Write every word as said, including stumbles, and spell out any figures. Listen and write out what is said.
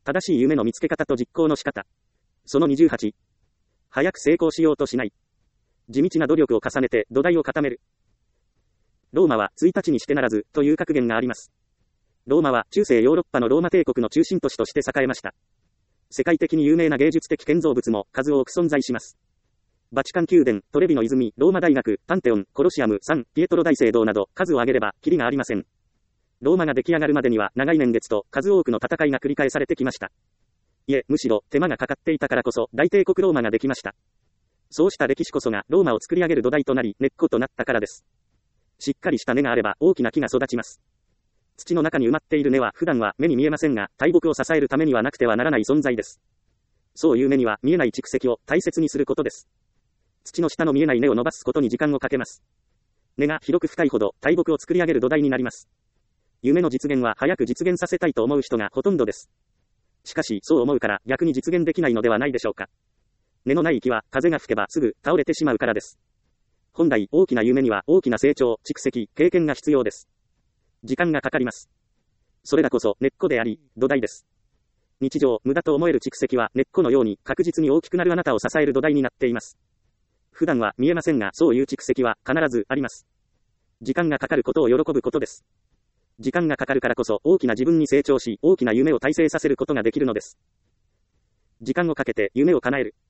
正しい夢の見つけ方と実行の仕方。そのにじゅうはち。早く成功しようとしない。地道な努力を重ねて土台を固める。ローマはついたちにしてならずという格言があります。ローマは中世ヨーロッパのローマ帝国の中心都市として栄えました。世界的に有名な芸術的建造物も数多く存在します。バチカン宮殿、トレビの泉、ローマ大学、パンテオン、コロシアム、サン・ピエトロ大聖堂など数を挙げればキリがありません。ローマが出来上がるまでには長い年月と数多くの戦いが繰り返されてきました。いえ、むしろ手間がかかっていたからこそ大帝国ローマができました。そうした歴史こそがローマを作り上げる土台となり根っことなったからです。しっかりした根があれば大きな木が育ちます。土の中に埋まっている根は普段は目に見えませんが、大木を支えるためにはなくてはならない存在です。そういう目には見えない蓄積を大切にすることです。土の下の見えない根を伸ばすことに時間をかけます。根が広く深いほど大木を作り上げる土台になります。夢の実現は早く実現させたいと思う人がほとんどです。しかしそう思うから逆に実現できないのではないでしょうか。根のない木は風が吹けばすぐ倒れてしまうからです。本来大きな夢には大きな成長、蓄積、経験が必要です。時間がかかります。それらこそ根っこであり、土台です。日常、無駄と思える蓄積は根っこのように確実に大きくなるあなたを支える土台になっています。普段は見えませんが、そういう蓄積は必ずあります。時間がかかることを喜ぶことです。時間がかかるからこそ大きな自分に成長し、大きな夢を達成させることができるのです。時間をかけて夢を叶える。